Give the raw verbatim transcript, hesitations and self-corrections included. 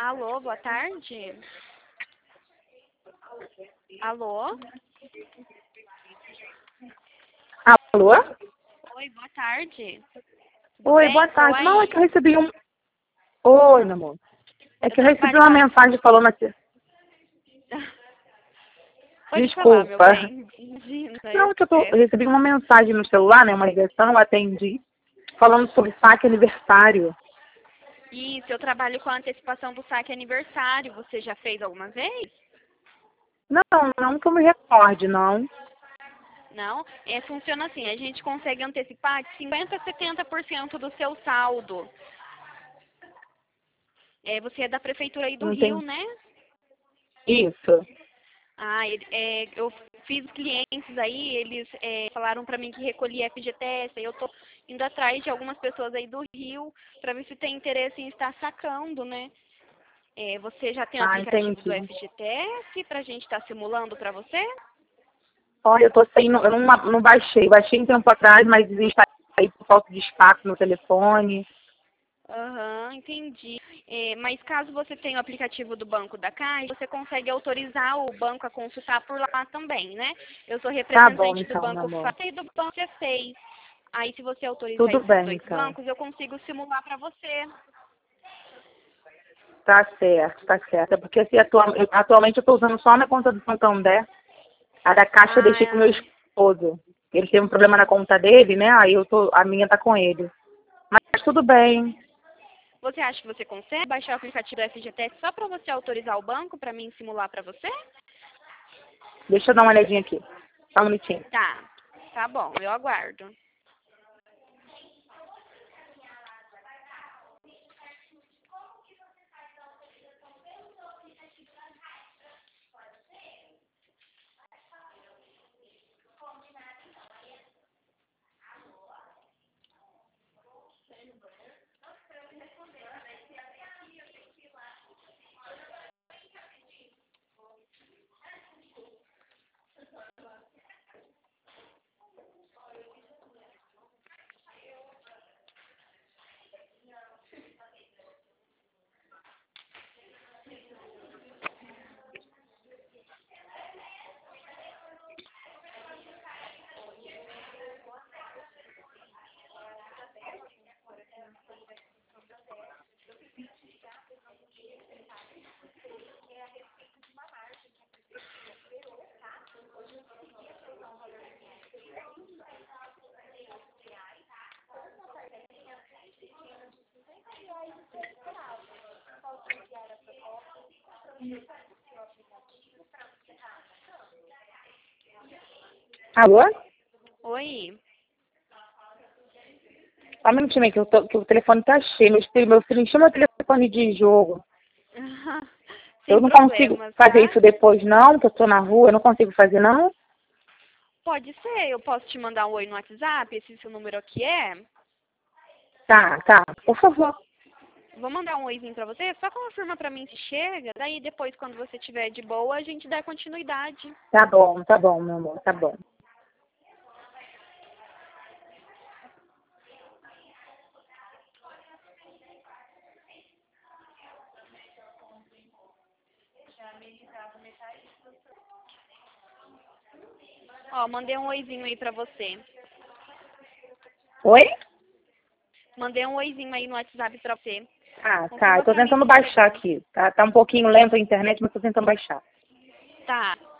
Alô, boa tarde. Alô? Alô? Oi, boa tarde. Tudo Oi, bem? boa Tô tarde. Não, é aí. que eu recebi um... Oi, meu amor. É Eu que eu recebi trabalho uma com a... mensagem falando aqui... Pode falar, meu Desculpa. bem. Imagina, Não, eu é que eu, tô... eu peço. recebi uma mensagem no celular, né, uma ligação, eu atendi, falando sobre saque aniversário. Isso, eu trabalho com a antecipação do saque aniversário. Você já fez alguma vez? Não, não que eu me recorde, não. Não? É, funciona assim, a gente consegue antecipar de cinquenta a setenta por cento do seu saldo. É, você é da prefeitura aí do Não Rio, tem... né? Isso. Ah, ele- é, eu fiz clientes aí, eles é, falaram pra mim que recolhia F G T S, aí eu tô indo atrás de algumas pessoas aí do Rio pra ver se tem interesse em estar sacando, né? É, você já tem o Ah, aplicativo do entendi. F G T S pra gente estar simulando pra você? Olha, eu tô sem... Eu não, não baixei. Baixei um tempo atrás, mas desinstalei por falta de espaço no telefone. Aham, entendi. É, mas caso você tenha o aplicativo do Banco da Caixa, você consegue autorizar o banco a consultar por lá também, né? Eu sou Tá bom, representante do então, meu Banco amor. Fácil e do Banco C seis. Aí, se você autorizar Tudo esses bem, dois então. bancos, eu consigo simular para você. Tá certo, tá certo. É porque assim, atual- eu- atualmente eu estou usando só a minha conta do Santander. A da Caixa eu deixei com o meu Ah, esposo. Ele teve um problema na conta dele, né? Aí eu tô, a minha tá com ele. Mas tudo bem. você acha que você consegue baixar o aplicativo do F G T S só para você autorizar o banco para mim simular para você? Deixa eu dar uma olhadinha aqui. Só um minutinho. Tá, tá bom, eu aguardo. Alô? Oi. Só um minutinho aí, que, eu tô, que o telefone tá cheio. Meu filho, meu filho encheu meu telefone de jogo. Eu Sem não consigo problemas, fazer tá? isso depois, não, que eu tô na rua. Eu não consigo fazer, não. Pode ser, eu posso te mandar um oi no WhatsApp, esse seu número aqui é? Tá, tá. Por favor. Vou mandar um oizinho pra você, só confirma pra mim se chega, daí depois quando você tiver de boa a gente dá continuidade. Tá bom, tá bom, meu amor. Tá bom. Ó, mandei um oizinho aí pra você. Oi? Mandei um oizinho aí no WhatsApp pra você. Ah, tá. Eu Confirma tô pra mim tentando se baixar chegou. aqui. Tá, tá um pouquinho lento a internet, mas tô tentando baixar. Tá.